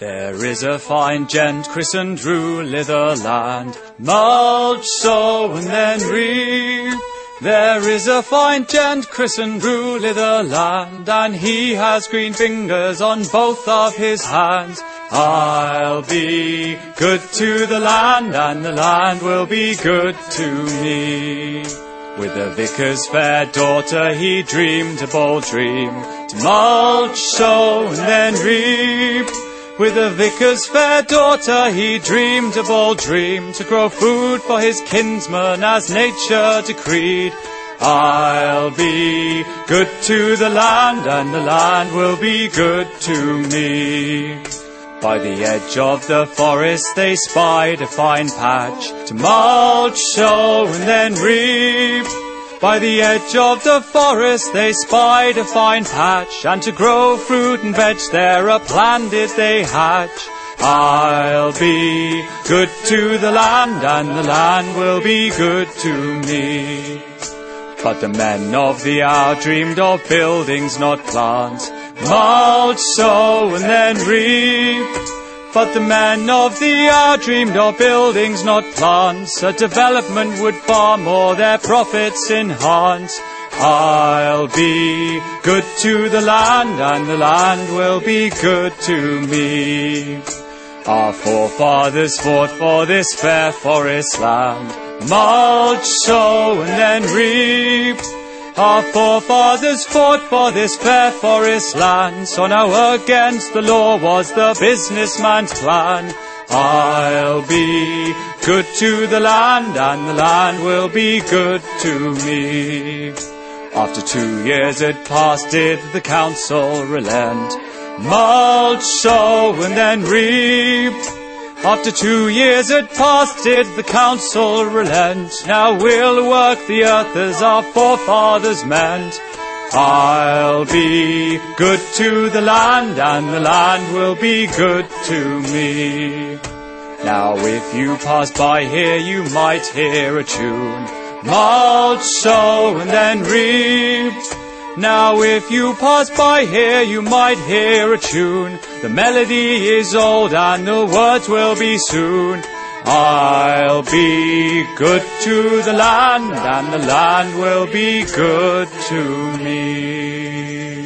There is a fine gent christened rule i' the land, mulch, sow, and then reap. There is a fine gent christened rule i' the land, and he has green fingers on both of his hands. I'll be good to the land, and the land will be good to me. With the vicar's fair daughter he dreamed a bold dream, to mulch, sow, and then reap. With the vicar's fair daughter he dreamed a bold dream, to grow food for his kinsman as nature decreed. I'll be good to the land, and the land will be good to me. By the edge of the forest they spied a fine patch, to mulch, sow, and then reap. By the edge of the forest they spied a fine patch, and to grow fruit and veg there a plan did they hatch. I'll be good to the land, and the land will be good to me. But the men of the hour dreamed of buildings, not plants, mulch, sow, and then reap. But the men of the hour dreamed of buildings, not plants. A development would far more their profits enhance. I'll be good to the land, and the land will be good to me. Our forefathers fought for this fair forest land, mulch, sow, and then reap. Our forefathers fought for this fair forest land, so now against the law was the businessman's plan. I'll be good to the land, and the land will be good to me. After 2 years had passed, did the council relent, mulch, sow, and then reap. After 2 years had passed, did the council relent. Now we'll work the earth as our forefathers meant. I'll be good to the land, and the land will be good to me. Now if you pass by here you might hear a tune, mulch, sow, and then reap. Now if you pass by here you might hear a tune. The melody is old and the words will be soon. I'll be good to the land, and the land will be good to me.